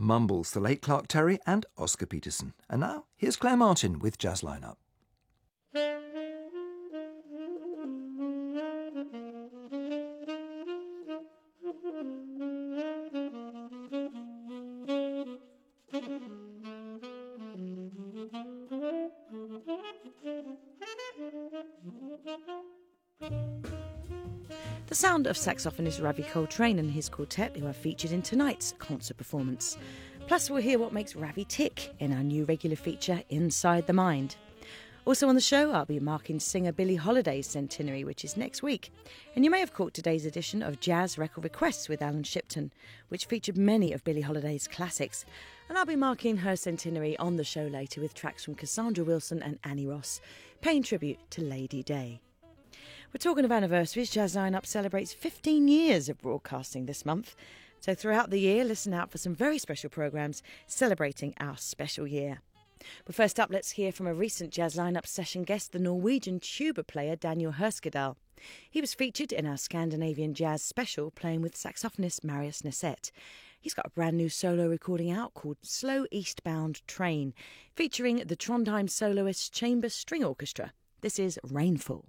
Mumbles, the late Clark Terry and Oscar Peterson. And now, here's Claire Martin with Jazz Lineup. The sound of saxophonist Ravi Coltrane and his quartet, who are featured in tonight's concert performance. Plus, we'll hear what makes Ravi tick in our new regular feature, Inside the Mind. Also on the show, I'll be marking singer Billie Holiday's centenary, which is next week. And you may have caught today's edition of Jazz Record Requests with Alan Shipton, which featured many of Billie Holiday's classics. And I'll be marking her centenary on the show later with tracks from Cassandra Wilson and Annie Ross, paying tribute to Lady Day. We're talking of anniversaries. Jazz Lineup celebrates 15 years of broadcasting this month. So throughout the year, listen out for some very special programmes celebrating our special year. But first up, let's hear from a recent Jazz Lineup session guest, the Norwegian tuba player Daniel Herskedal. He was featured in our Scandinavian Jazz special playing with saxophonist Marius Neset. He's got a brand new solo recording out called Slow Eastbound Train, featuring the Trondheim Soloists Chamber String Orchestra. This is Rainfall.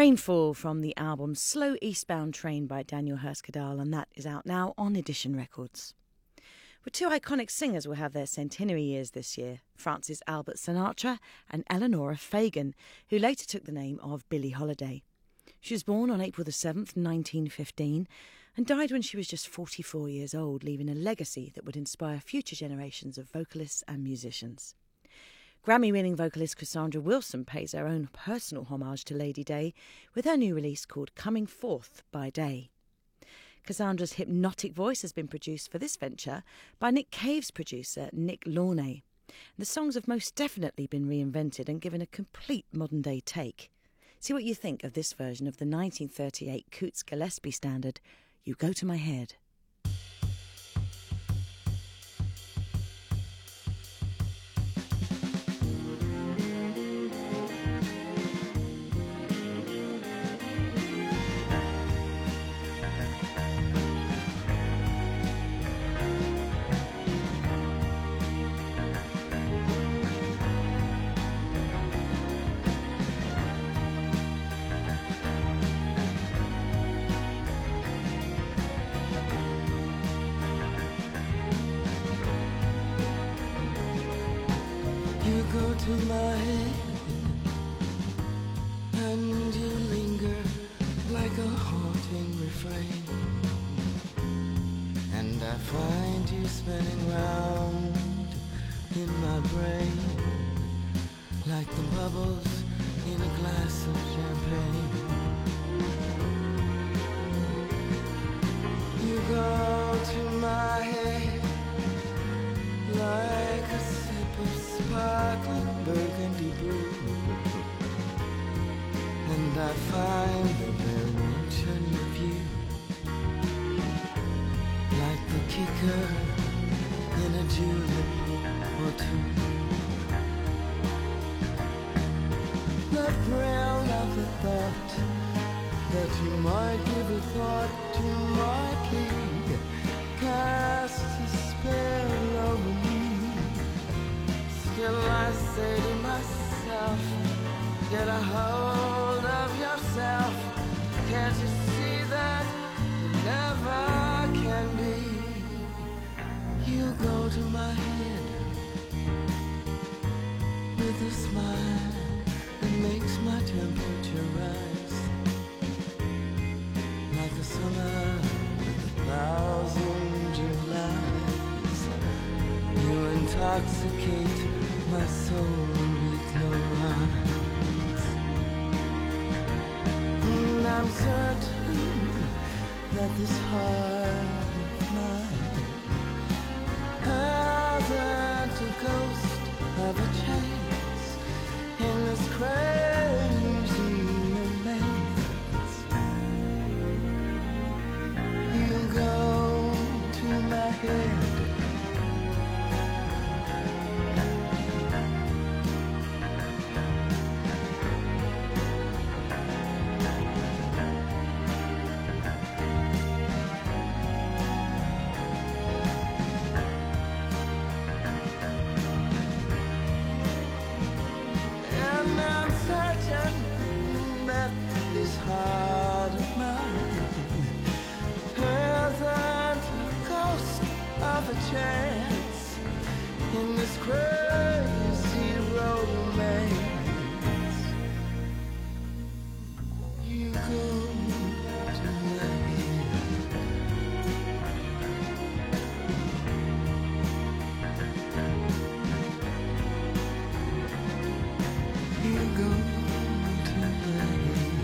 Rainfall from the album Slow Eastbound Train by Daniel Hirst-Cadal, and that is out now on Edition Records. Well, two iconic singers will have their centenary years this year, Francis Albert Sinatra and Eleanora Fagan, who later took the name of Billie Holiday. She was born on April the 7th, 1915, and died when she was just 44 years old, leaving a legacy that would inspire future generations of vocalists and musicians. Grammy-winning vocalist Cassandra Wilson pays her own personal homage to Lady Day with her new release called Coming Forth by Day. Cassandra's hypnotic voice has been produced for this venture by Nick Cave's producer, Nick Launay. The songs have most definitely been reinvented and given a complete modern-day take. See what you think of this version of the 1938 Coots Gillespie standard, You Go to My Head. Go to my head and you linger like a haunting refrain, and I find you spinning round in my brain like the bubbles in a glass of champagne. You go to my head like a sip of sparkling burgundy brew, and I find the very mention of you like the kicker in a julep or two. The thrill of the thought that you might give a thought to my plea casts a spell over me. Still I say to myself, get a hold of yourself. Can't you see that it never can be? You go to my head with a smile that makes my temperature rise like a summer with 1,000 Julys. You intoxicate my soul with your eyes, and I'm certain that this heart of mine hasn't a ghost of a chance in this crazy romance. You go to my head chance in this crazy romance. You go to my head. You go to my head.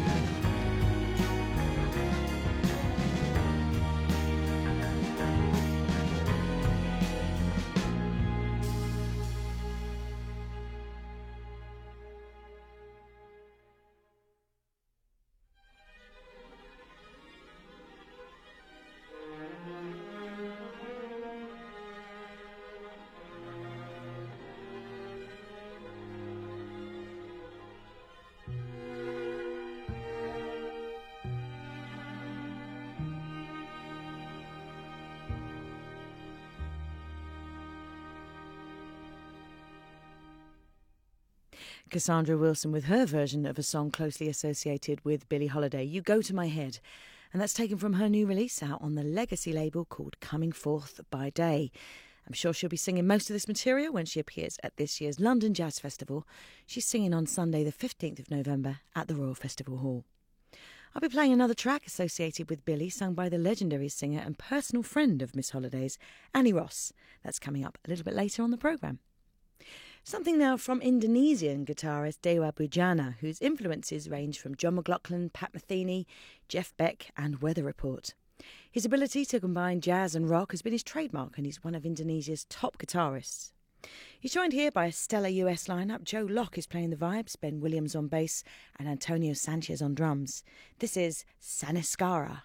Cassandra Wilson with her version of a song closely associated with Billie Holiday, You Go to My Head. And that's taken from her new release out on the Legacy label called Coming Forth by Day. I'm sure she'll be singing most of this material when she appears at this year's London Jazz Festival. She's singing on Sunday the 15th of November at the Royal Festival Hall. I'll be playing another track associated with Billie, sung by the legendary singer and personal friend of Miss Holiday's, Annie Ross. That's coming up a little bit later on the programme. Something now from Indonesian guitarist Dewa Bujana, whose influences range from John McLaughlin, Pat Metheny, Jeff Beck and Weather Report. His ability to combine jazz and rock has been his trademark, and he's one of Indonesia's top guitarists. He's joined here by a stellar US lineup. Joe Locke is playing the vibes, Ben Williams on bass and Antonio Sanchez on drums. This is Sanaskara.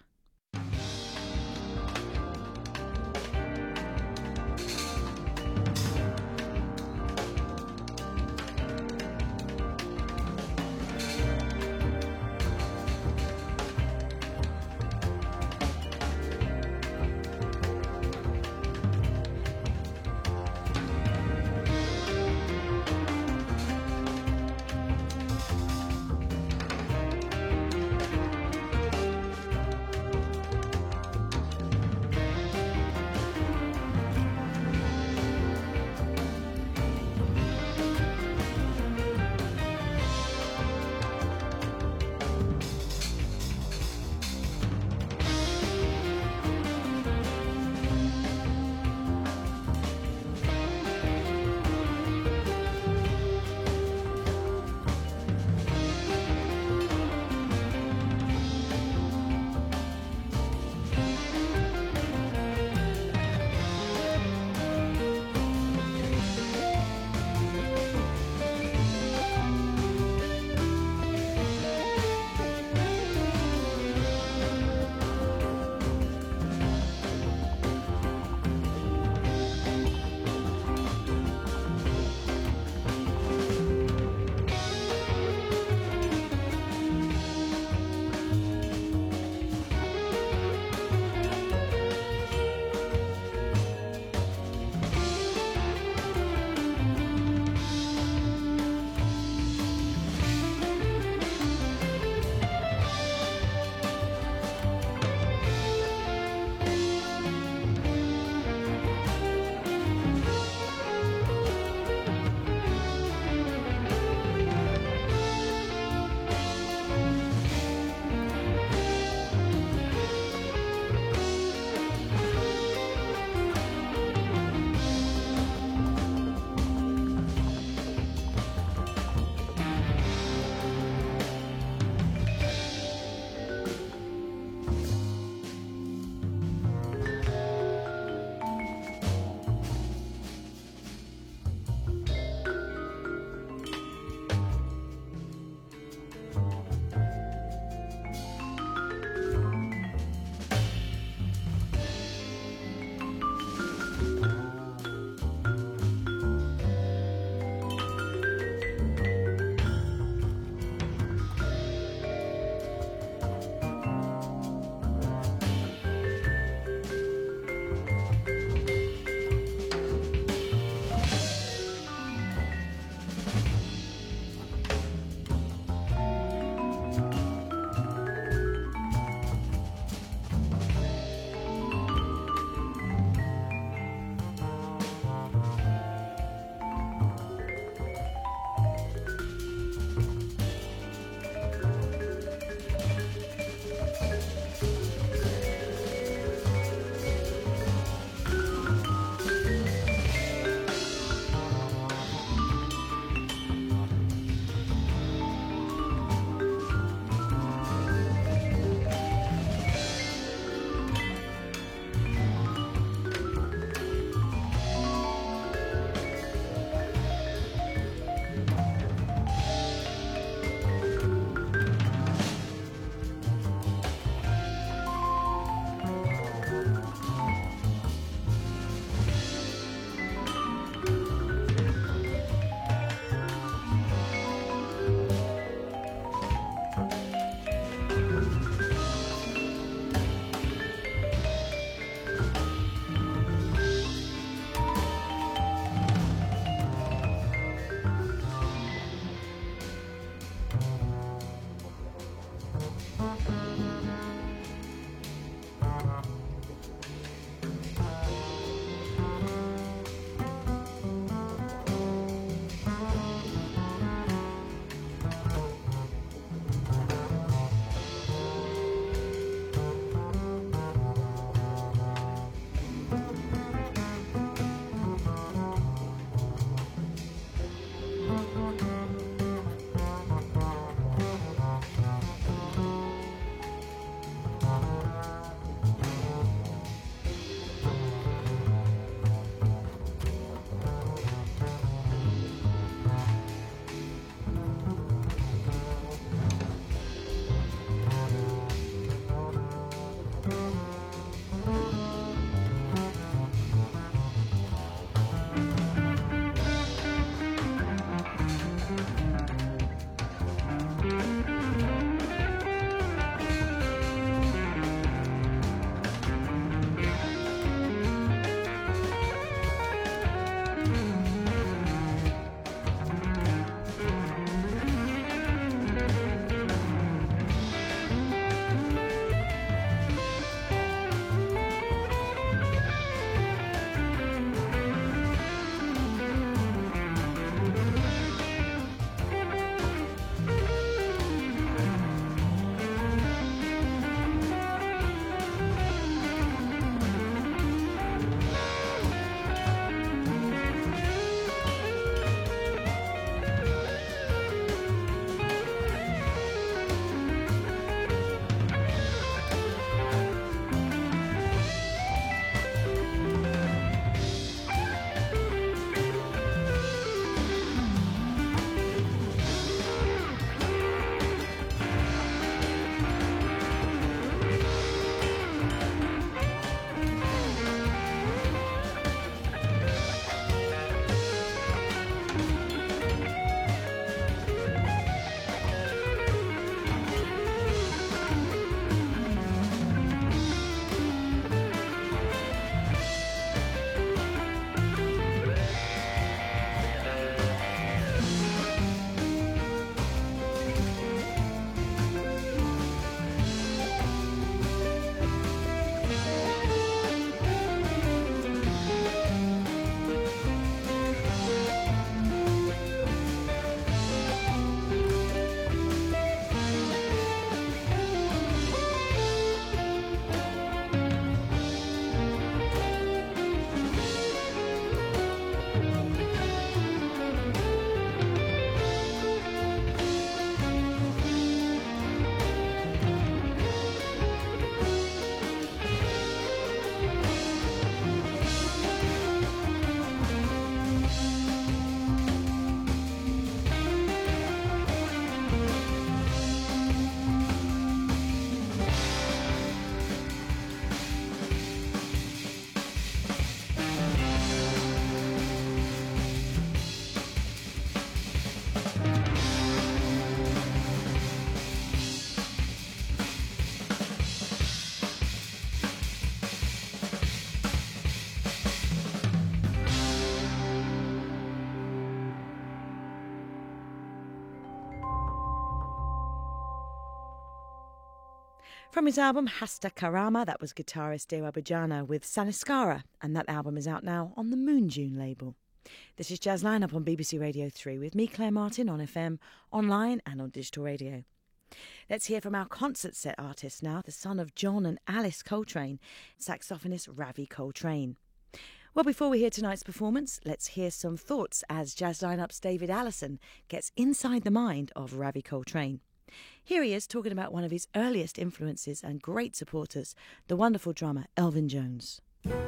From his album Hasta Karama, that was guitarist Dewa Bajana with Saniskara, and that album is out now on the Moon Dune label. This is Jazz Lineup on BBC Radio 3 with me, Claire Martin, on FM, online and on digital radio. Let's hear from our concert set artist now, the son of John and Alice Coltrane, saxophonist Ravi Coltrane. Well, before we hear tonight's performance, let's hear some thoughts as Jazz Lineup's David Allison gets inside the mind of Ravi Coltrane. Here he is talking about one of his earliest influences and great supporters, the wonderful drummer Elvin Jones.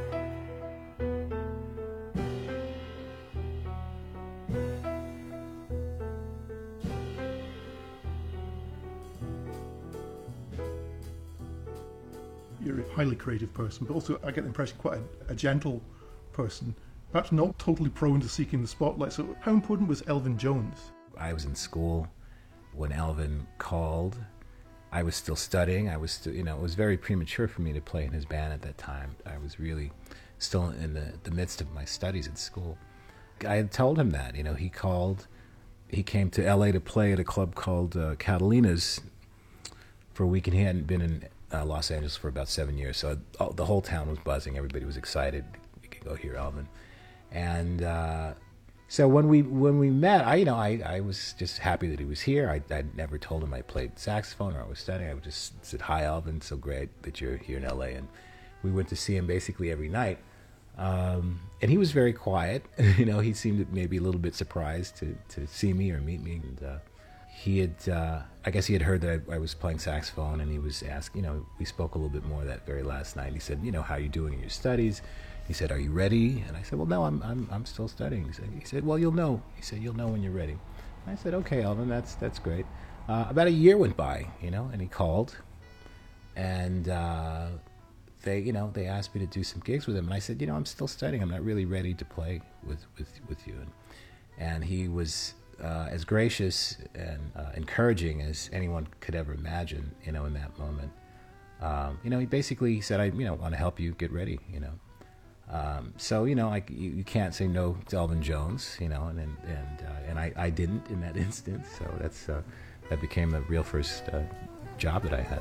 You're a highly creative person, but also I get the impression quite a gentle person, perhaps not totally prone to seeking the spotlight. So how important was Elvin Jones? I was in school when Elvin called. I was still studying. I was still, it was very premature for me to play in his band at that time. I was really still in the midst of my studies at school. I had told him that, he called. He came to LA to play at a club called Catalina's for a week, and he hadn't been in Los Angeles for about 7 years. So the whole town was buzzing. Everybody was excited. We could go hear Elvin. And so when we met, I was just happy that he was here. I'd never told him I played saxophone or I was studying. I would just said, "Hi, Elvin, so great that you're here in LA." And we went to see him basically every night. And he was very quiet. He seemed maybe a little bit surprised to see me or meet me. And he had, I guess he had heard that I was playing saxophone, and he was asked, we spoke a little bit more that very last night. He said, "How are you doing in your studies?" He said, "Are you ready?" And I said, "Well, no, I'm still studying." He said, "Well, you'll know." He said, "You'll know when you're ready." And I said, "Okay, Elvin, that's great." About a year went by, and he called, and they asked me to do some gigs with him, and I said, "I'm still studying. I'm not really ready to play with you." And he was as gracious and encouraging as anyone could ever imagine, in that moment. He basically said, "I want to help you get ready," So you can't say no to Elvin Jones, and I didn't in that instance. So that became the real first job that I had.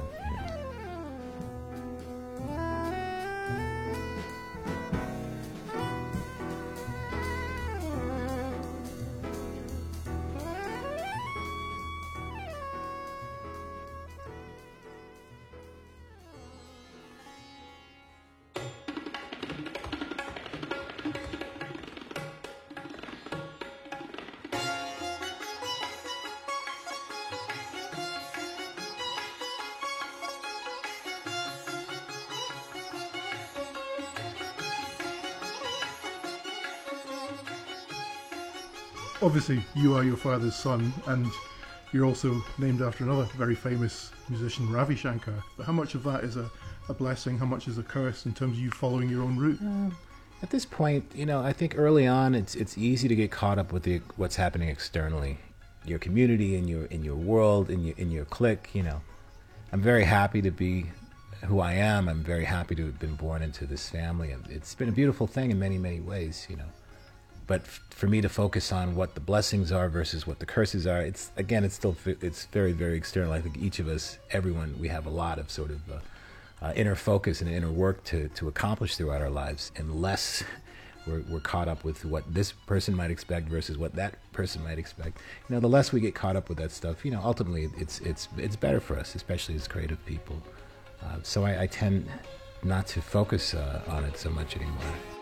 Obviously, you are your father's son, and you're also named after another very famous musician, Ravi Shankar. But how much of that is a blessing? How much is a curse in terms of you following your own route? At this point, I think early on, it's easy to get caught up with what's happening externally, your community, in your world, in your clique. I'm very happy to be who I am. I'm very happy to have been born into this family. It's been a beautiful thing in many, many ways. But for me to focus on what the blessings are versus what the curses are, it's very, very external. I think each of us, everyone, we have a lot of sort of inner focus and inner work to accomplish throughout our lives, unless we're caught up with what this person might expect versus what that person might expect. The less we get caught up with that stuff, ultimately it's better for us, especially as creative people. So I tend not to focus on it so much anymore.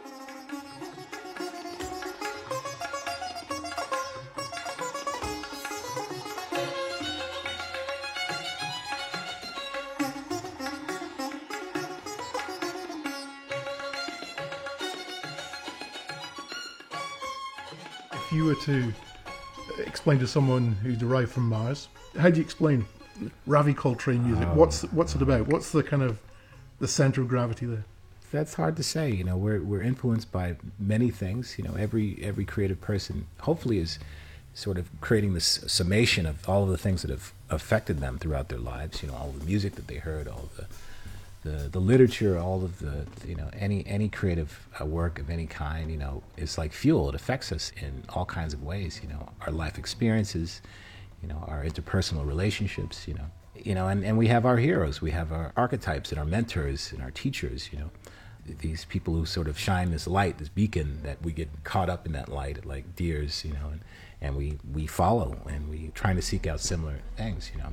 If you were to explain to someone who derived from Mars, how do you explain Ravi Coltrane music? What's it about? What's the kind of the center of gravity there? That's hard to say. We're influenced by many things. Every creative person hopefully is sort of creating this summation of all of the things that have affected them throughout their lives. All the music that they heard, all the literature, all of the any creative work of any kind, is like fuel. It affects us in all kinds of ways. Our life experiences, our interpersonal relationships, you know, and we have our heroes, we have our archetypes and our mentors and our teachers, you know, these people who sort of shine this light, this beacon, that we get caught up in that light like deers, you know, and we follow, and we trying to seek out similar things, you know.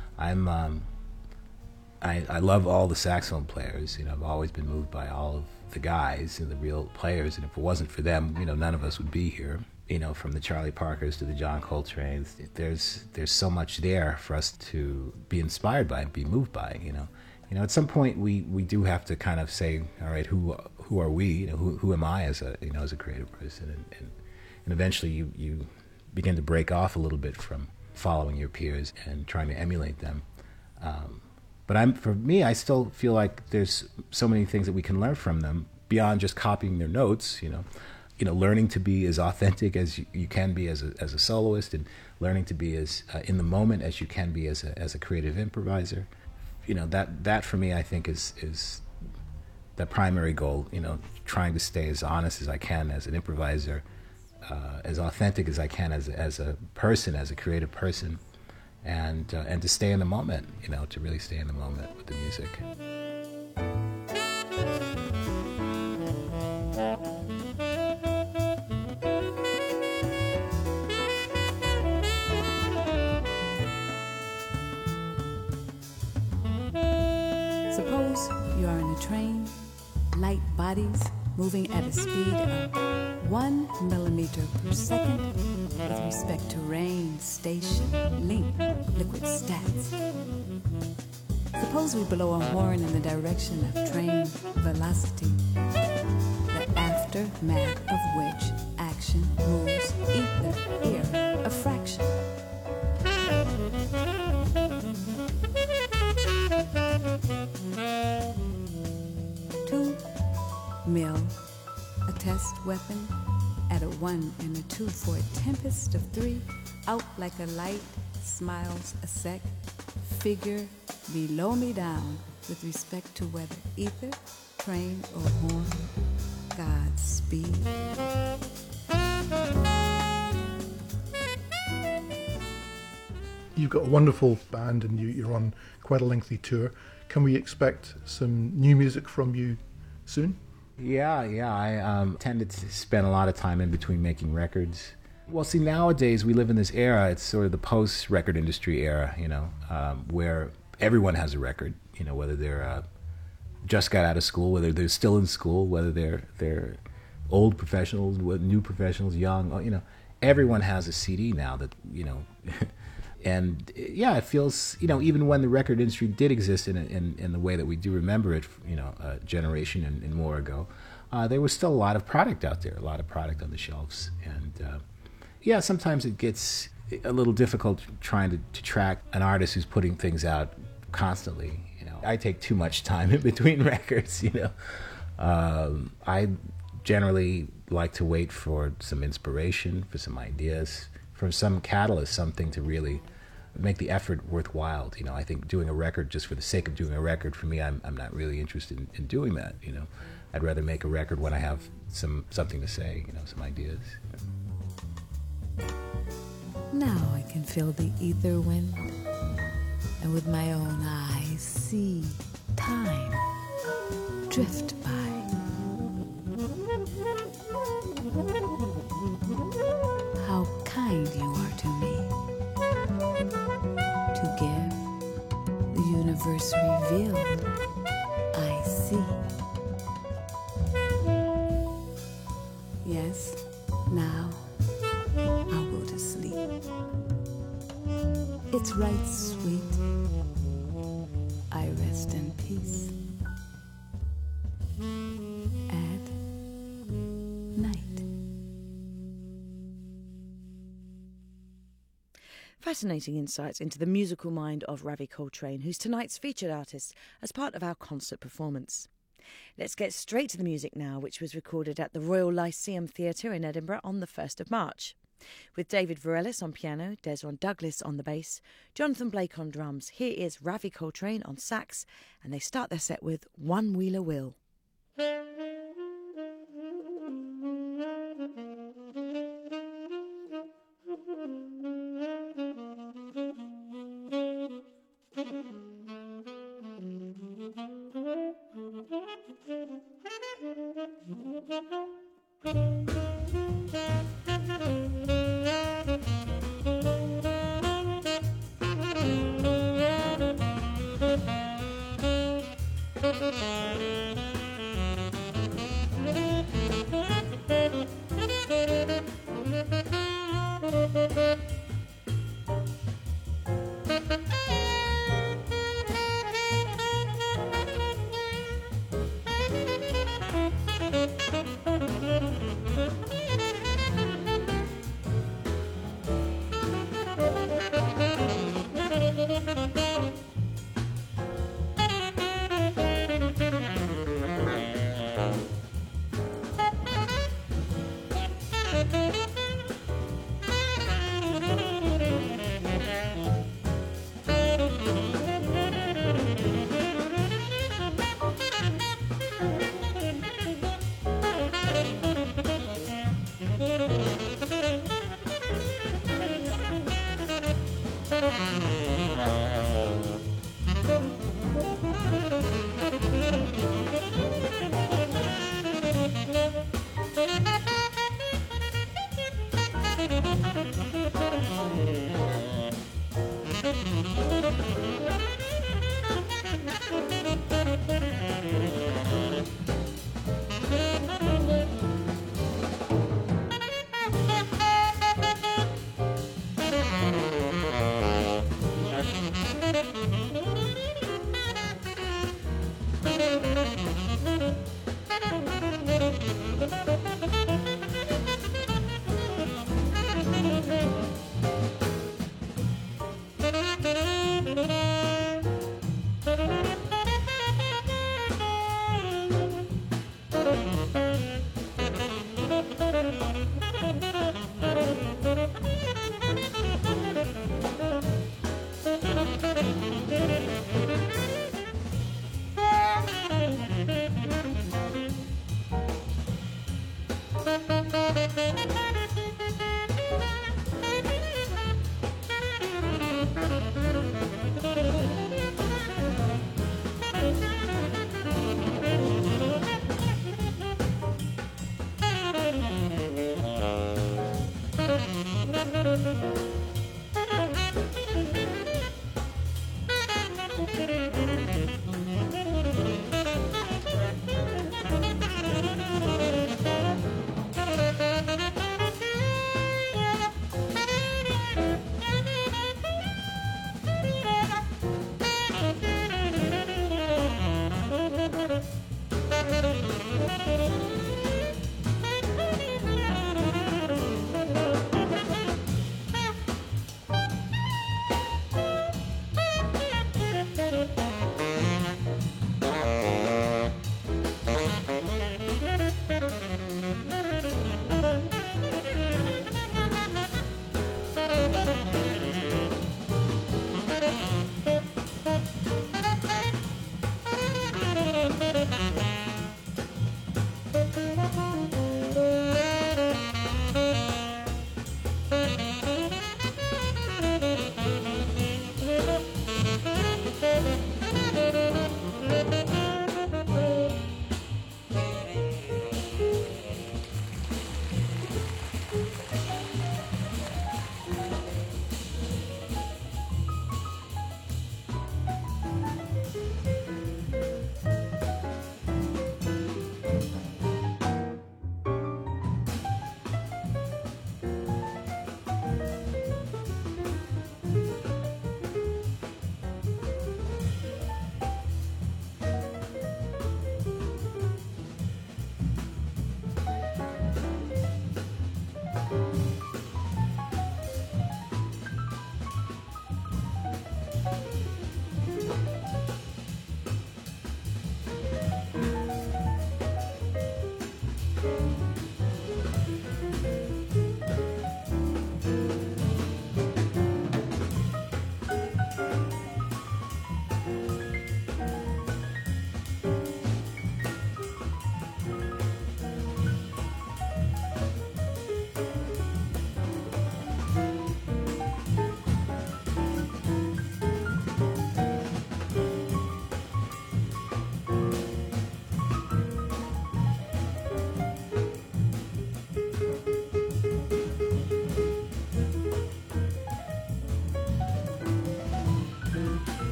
I love all the saxophone players, you know. I've always been moved by all of the guys and the real players, and if it wasn't for them, you know, none of us would be here. You know, from the Charlie Parkers to the John Coltrane's, there's so much there for us to be inspired by and be moved by, you know. You know, at some point we do have to kind of say, all right, who are we? You know, who am I as a, you know, as a creative person? And eventually you begin to break off a little bit from following your peers and trying to emulate them. But for me, I still feel like there's so many things that we can learn from them beyond just copying their notes, you know. You know, learning to be as authentic as you can be as a soloist, and learning to be as in the moment as you can be as a creative improviser. You know, that for me, I think is the primary goal. You know, trying to stay as honest as I can as an improviser, as authentic as I can as a person, as a creative person, and to stay in the moment. You know, to really stay in the moment with the music. Suppose you are in a train, light bodies moving at a speed of 1 millimeter per second with respect to rain, station, link, liquid stats. Suppose we blow a horn in the direction of train velocity, the aftermath of which action moves ether, air, a fraction. Mill, a test weapon at a 1 and a 2 for a tempest of 3, out like a light, smiles a sec, figure below me down with respect to whether ether, train, or horn, Godspeed. You've got a wonderful band and you're on quite a lengthy tour. Can we expect some new music from you soon? Yeah. I tended to spend a lot of time in between making records. Well, see, nowadays we live in this era, it's sort of the post-record industry era, you know, where everyone has a record, you know, whether they're just got out of school, whether they're still in school, whether they're old professionals, new professionals, young, you know, everyone has a CD now that, you know, and yeah, it feels, you know, even when the record industry did exist in the way that we do remember it, you know, a generation and more ago, there was still a lot of product out there, a lot of product on the shelves. And yeah, sometimes it gets a little difficult trying to track an artist who's putting things out constantly. You know, I take too much time in between records, you know. I generally like to wait for some inspiration, for some ideas, for some catalyst, something to really make the effort worthwhile. You know, I think doing a record just for the sake of doing a record, for me, I'm not really interested in doing that. You know, I'd rather make a record when I have something to say. You know, some ideas. Now I can feel the ether wind, and with my own eyes see time drift by. How kind you are to me, to give the universe revealed, I see. Yes, now I'll go to sleep. It's right, sweet. I rest in peace. At night. Fascinating insights into the musical mind of Ravi Coltrane, who's tonight's featured artist as part of our concert performance. Let's get straight to the music now, which was recorded at the Royal Lyceum Theatre in Edinburgh on the 1st of March. With David Varelis on piano, Desron Douglas on the bass, Jonathan Blake on drums, here is Ravi Coltrane on sax, and they start their set with One Wheeler Will.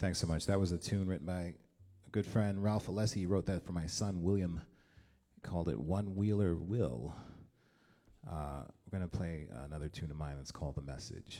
Thanks so much. That was a tune written by a good friend, Ralph Alessi. He wrote that for my son, William. He called it One Wheeler Will. We're going to play another tune of mine that's called The Message.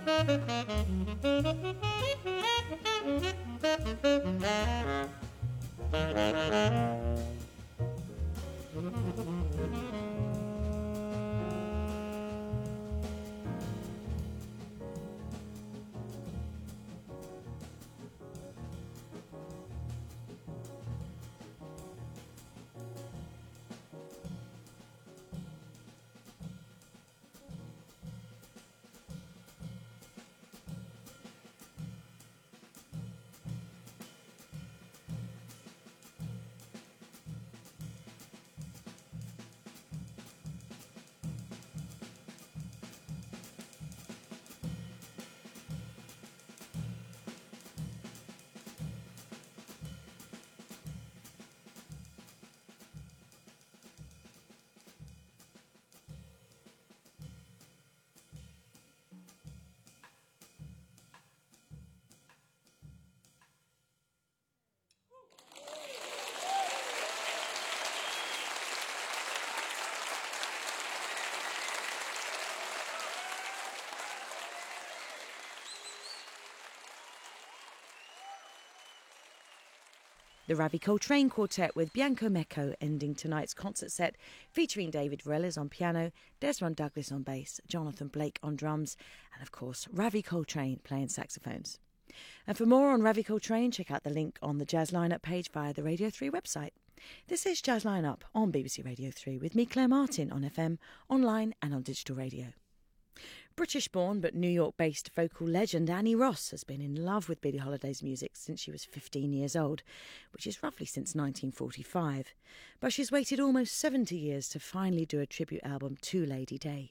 The Ravi Coltrane Quartet with Bianco Mecco ending tonight's concert set, featuring David Varela on piano, Desmond Douglas on bass, Jonathan Blake on drums, and of course Ravi Coltrane playing saxophones. And for more on Ravi Coltrane, check out the link on the Jazz Lineup page via the Radio 3 website. This is Jazz Lineup on BBC Radio 3 with me, Claire Martin, on FM, online and on digital radio. British-born but New York-based vocal legend Annie Ross has been in love with Billie Holiday's music since she was 15 years old, which is roughly since 1945. But she's waited almost 70 years to finally do a tribute album to Lady Day.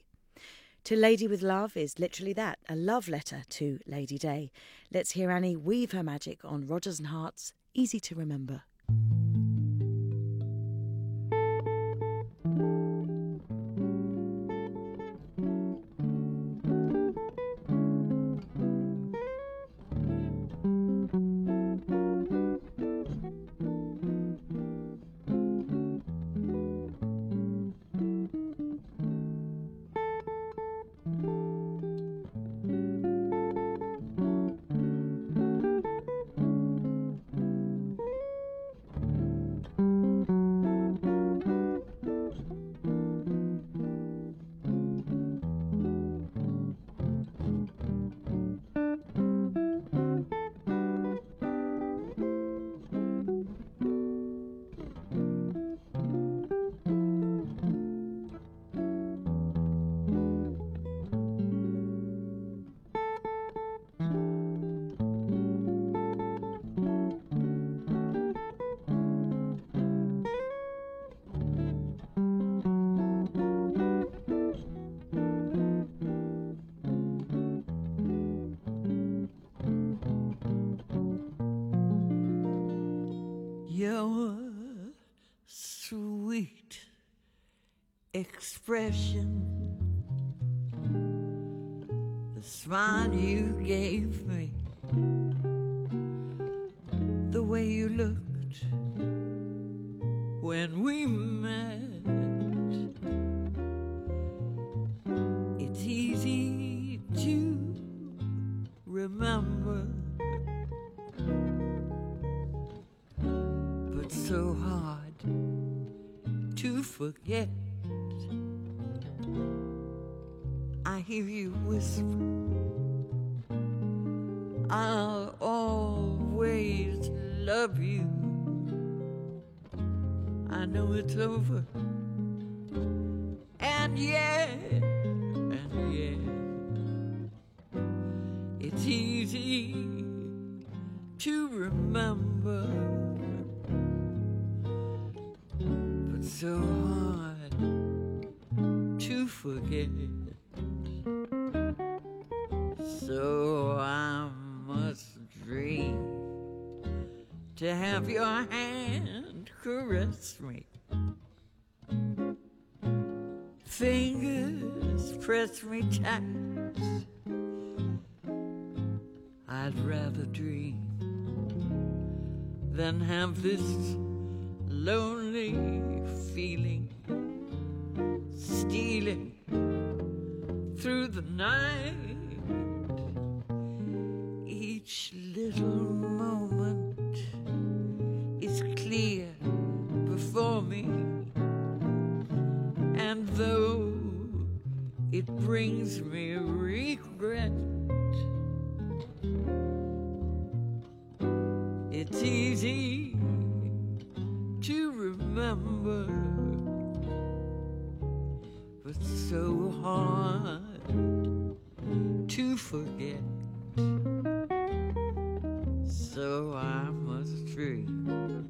To Lady with Love is literally that, a love letter to Lady Day. Let's hear Annie weave her magic on Rodgers and Hart's Easy to Remember. Your sweet expression, the smile you gave me, the way you looked when we met. It's easy to remember, but so hard to forget. I hear you whisper, I'll always love you. I know it's over, and yeah, it's easy to remember, but so hard to forget. So I must dream to have your hand caress me, fingers press me tight. I'd rather dream than have this lonely feeling stealing through the night. Each little moment is clear before me, and though it brings me regret, it's easy to remember, but so hard to forget. So I must dream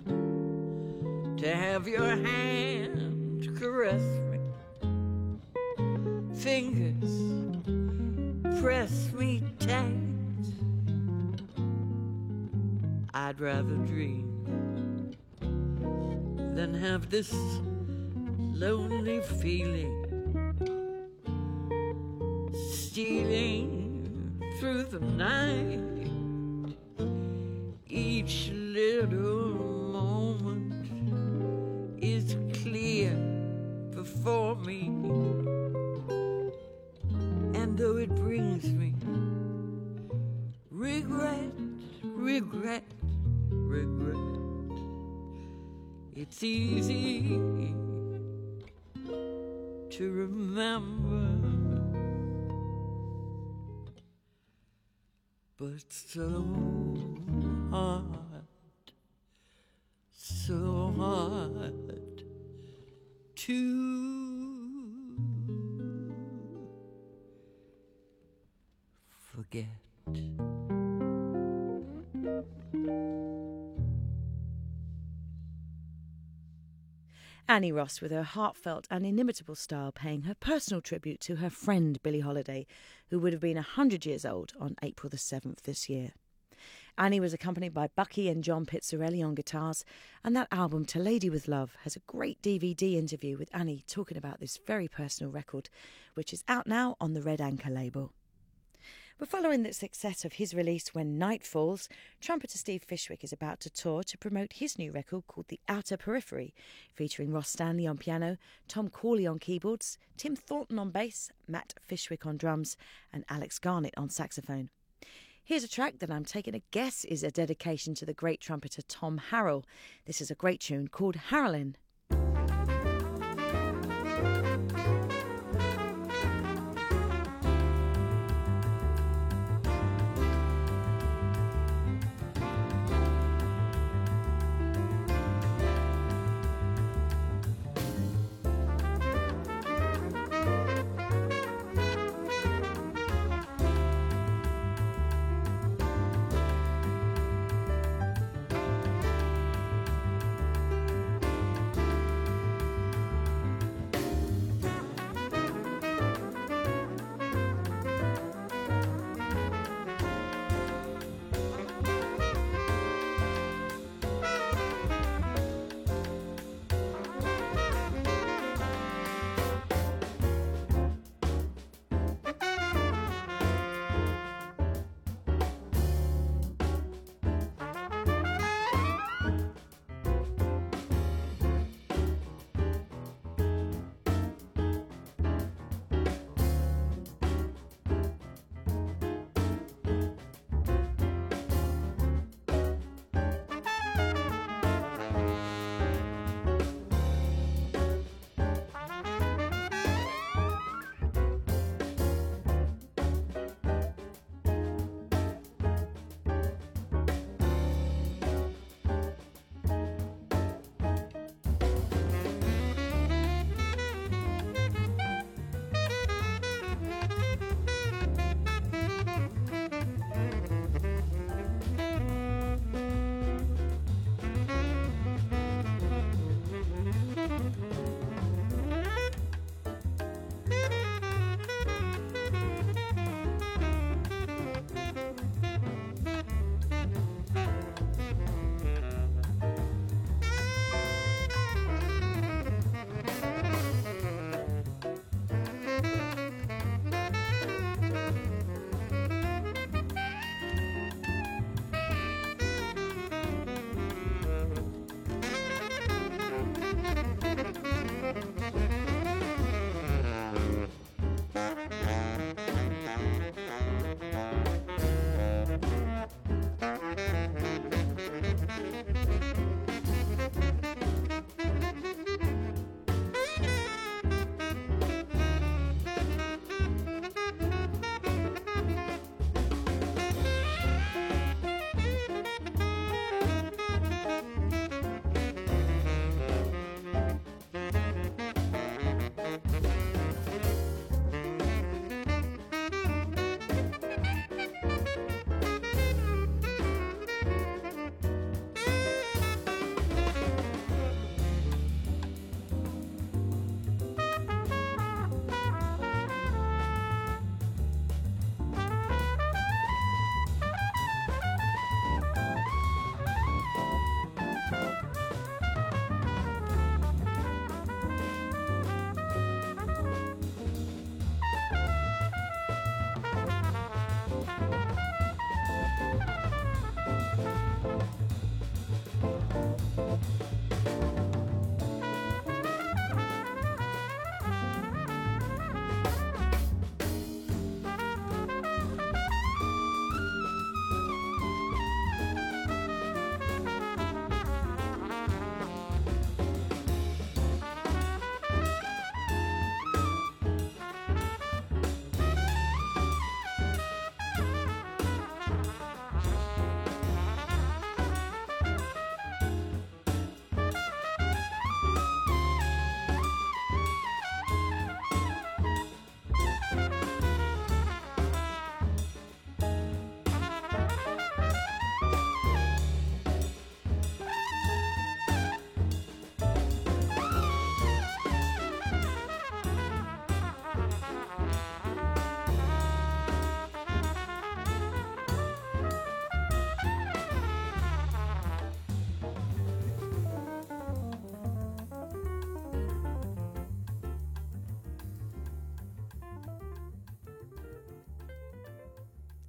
to have your hand caress me, fingers press me tight. I'd rather dream than have this lonely feeling stealing through the night. Each little moment is clear before me, and though it brings me regret, regret, regret, it's easy to remember, but so hard to forget. Annie Ross, with her heartfelt and inimitable style, paying her personal tribute to her friend Billie Holiday, who would have been 100 years old on April the 7th this year. Annie was accompanied by Bucky and John Pizzarelli on guitars, and that album, To Lady With Love, has a great DVD interview with Annie talking about this very personal record, which is out now on the Red Anchor label. But following the success of his release When Night Falls, trumpeter Steve Fishwick is about to tour to promote his new record called The Outer Periphery, featuring Ross Stanley on piano, Tom Corley on keyboards, Tim Thornton on bass, Matt Fishwick on drums, and Alex Garnett on saxophone. Here's a track that I'm taking a guess is a dedication to the great trumpeter Tom Harrell. This is a great tune called Harrelin'.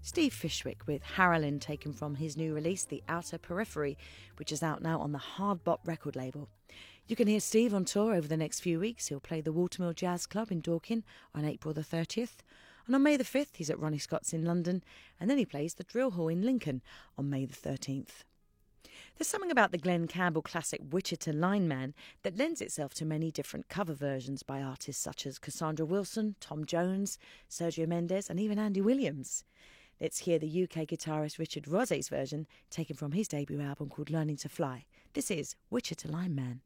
Steve Fishwick with Harolyn, taken from his new release, The Outer Periphery, which is out now on the Hard Bop record label. You can hear Steve on tour over the next few weeks. He'll play the Watermill Jazz Club in Dorking on April the 30th. And on May the 5th, he's at Ronnie Scott's in London. And then he plays the Drill Hall in Lincoln on May the 13th. There's something about the Glenn Campbell classic Wichita Lineman that lends itself to many different cover versions by artists such as Cassandra Wilson, Tom Jones, Sergio Mendes and even Andy Williams. Let's hear the UK guitarist Richard Rose's version, taken from his debut album called Learning to Fly. This is Wichita Lineman.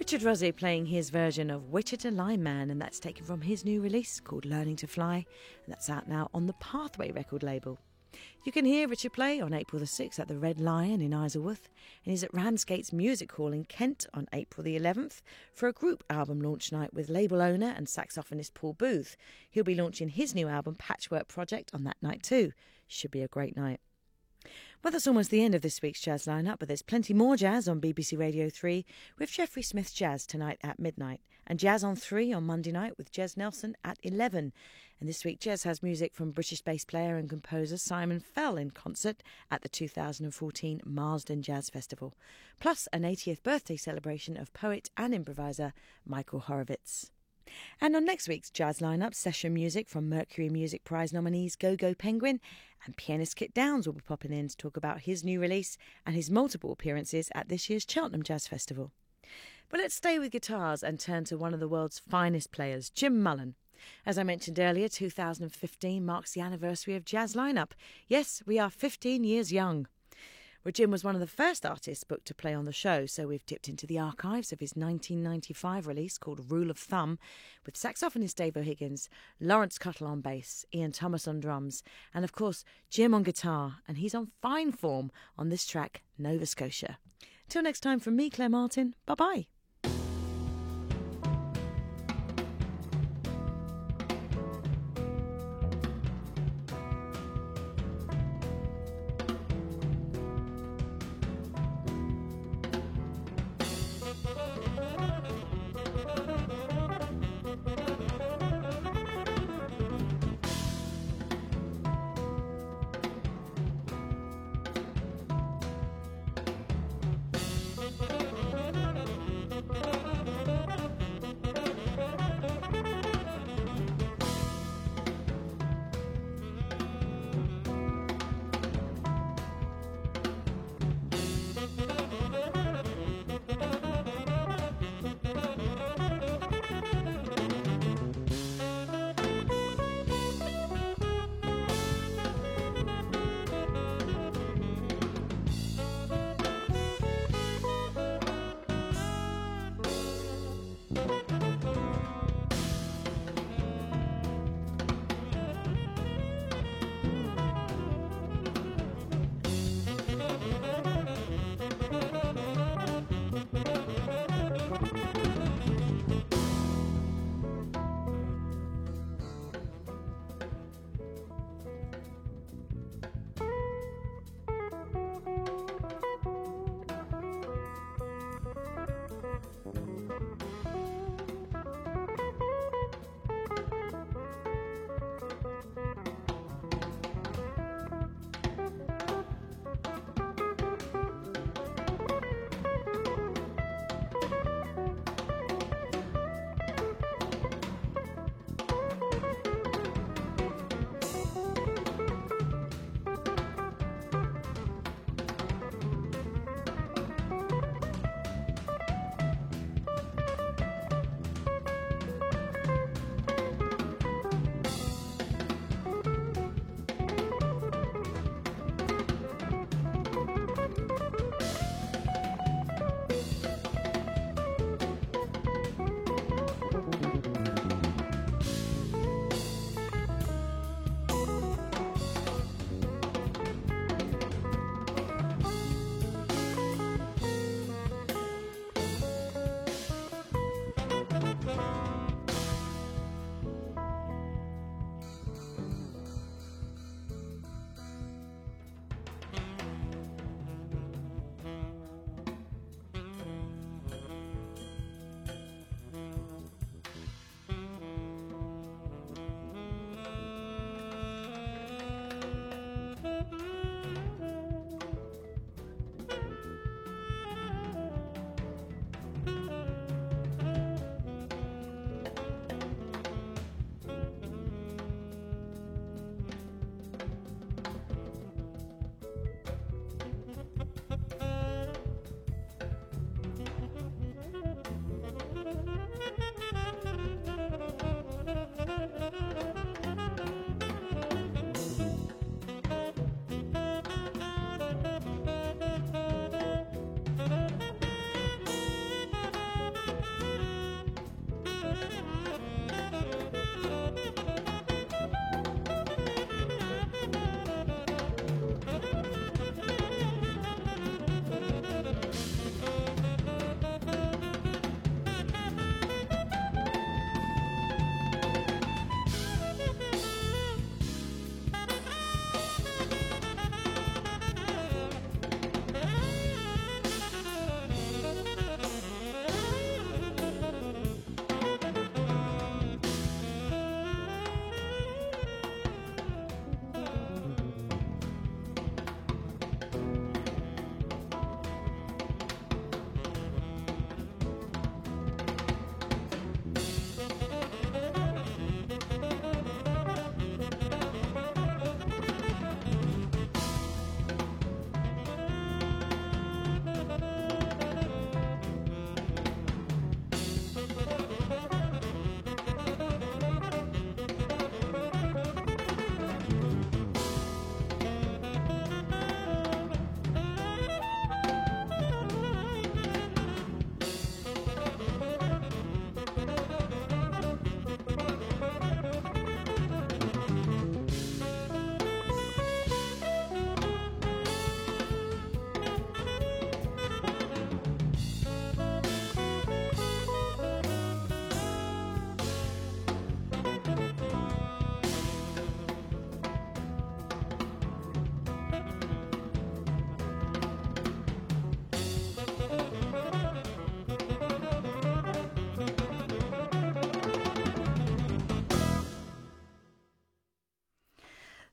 Richard Rossi playing his version of Wichita Lineman, and that's taken from his new release called Learning to Fly, and that's out now on the Pathway record label. You can hear Richard play on April the 6th at the Red Lion in Isleworth, and he's at Ramsgate's Music Hall in Kent on April the 11th for a group album launch night with label owner and saxophonist Paul Booth. He'll be launching his new album Patchwork Project on that night too. Should be a great night. Well, that's almost the end of this week's jazz lineup, but there's plenty more jazz on BBC Radio 3 with Jeffrey Smith's Jazz tonight at midnight, and Jazz on 3 on Monday night with Jez Nelson at 11. And this week, Jez has music from British bass player and composer Simon Fell in concert at the 2014 Marsden Jazz Festival, plus an 80th birthday celebration of poet and improviser Michael Horowitz. And on next week's jazz lineup, session music from Mercury Music Prize nominees Go-Go Penguin, and pianist Kit Downs will be popping in to talk about his new release and his multiple appearances at this year's Cheltenham Jazz Festival. But let's stay with guitars and turn to one of the world's finest players, Jim Mullen. As I mentioned earlier, 2015 marks the anniversary of Jazz Lineup. Yes, we are 15 years young. Well, Jim was one of the first artists booked to play on the show, so we've dipped into the archives of his 1995 release called Rule of Thumb, with saxophonist Dave O'Higgins, Lawrence Cuttle on bass, Ian Thomas on drums, and of course Jim on guitar, and he's on fine form on this track, Nova Scotia. Till next time from me, Claire Martin, bye-bye.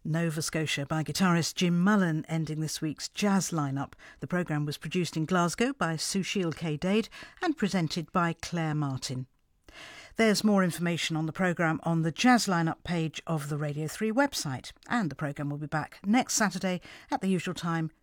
Nova Scotia by guitarist Jim Mullen, ending this week's jazz lineup. The programme was produced in Glasgow by Sushil K. Dade and presented by Claire Martin. There's more information on the programme on the jazz lineup page of the Radio 3 website, and the programme will be back next Saturday at the usual time,